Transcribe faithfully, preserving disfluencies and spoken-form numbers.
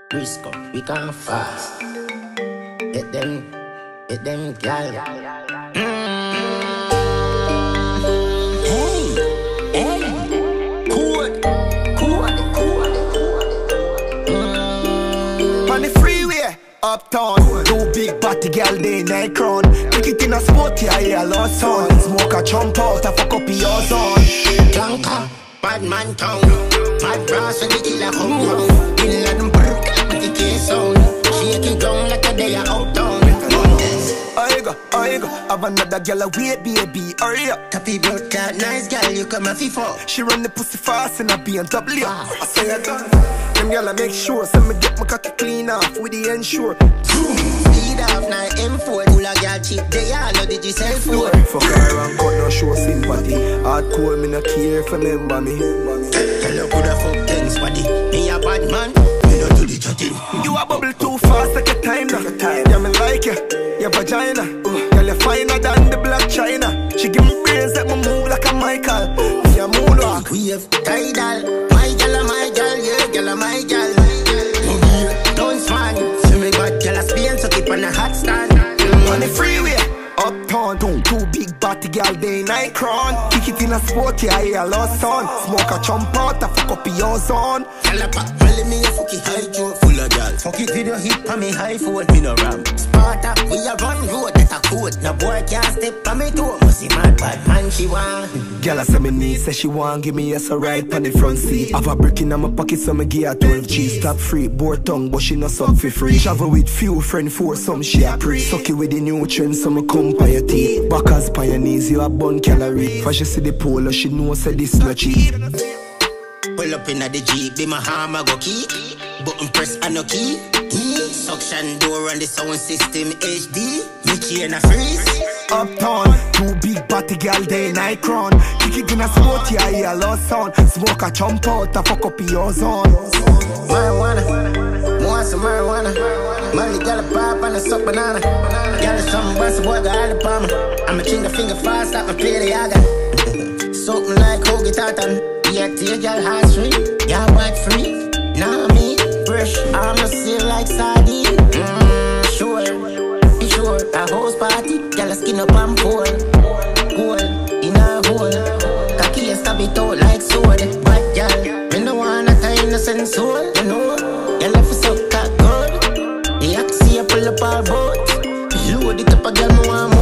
Briscoe, we can fast. Get them, get them, gal. Mm. Hey, hey, cool, cool, cool. Mm. On the freeway, uptown, two big body gal they night crown. Kick it in a sport, yeah, yeah, lost son. Smoke a chump out, a fuck up your son. Clanker, bad man town. Mad brass when the killer come round. In London, brrrr, with the case sound. Shake it down like a day uptown. I go, I go, have another gal a wait, baby, hurry up. Tappy blood clot, nice gal, you come a FIFA. She run the pussy fast in a B M W. I say I done. Them gal I make sure, so me get my cocky clean off with the ensure. Speed off, now M four, pull a gal cheap, they all know did you sell for. Fuck her and cut no show sympathy. Hardcore, me no care if you remember me. Tell you coulda fuck things, buddy. Me a bad man, me no do the chatting. You a bubble too fast, take your time now. Yeah, me like you, your vagina. Girl, you finer than the black China. She give me brains that me move like a Michael. Me a moonwalk. We have tidal. My gal a my gal, yeah, gal a my gal. Don't swan. See me bad gal a Spain, so keep on a hot stand. On the freeway, uptown, two, two big body gal, they night crown. Kick it in a sport, yeah, yeah, lost son. Smoke a chump out, a fuck up your zone. Gal a pop, belly me a fucky high joke full of gal. Fuck it with your hip on me high foot, me no ram. Sparta, we a run road, that a code. No boy can't step on me toe. Must see mad bad man she want. Gal a say me need, say she want, give me a so ride on the front seat. Have a brick in my pocket, so me give her twelve G. Stop free, bored tongue, but she no suck for free. Travel with few friend for some she a pre. Suck it with the nutrients, so me come by your teeth. Backers by your knees, you a bun calorie. For she see the polo, she know say this no cheap. Pull up in the Jeep, be my hammer go key. Button press and no key. Suction door and the sound system H D. Mickey and a freeze. Uptown, two big body gal, they night crown. Kick it in a sport, yeah, yeah, lost sound. Smoke a chump out, a fuck up your zone. Marijuana, want some marijuana. Molly gal a pop and a suck banana. Gal a something bossy boy got all the palmer. I'm a chinga finger fast like my play the yaga. Something like Hoagie Tartan. Yeah, take your heart straight, yeah, white free. Nah, me, fresh, I'm a seal like sardine. Mmm, sure, be sure. A house party, gal a skin up and pull. Gold, in a hole. Cocky a stab it out like sword. Bad gal, me no want a innocent soul. You know, gal if you suck that good. The axi a pull up our boat. Load it up a gal, me want more.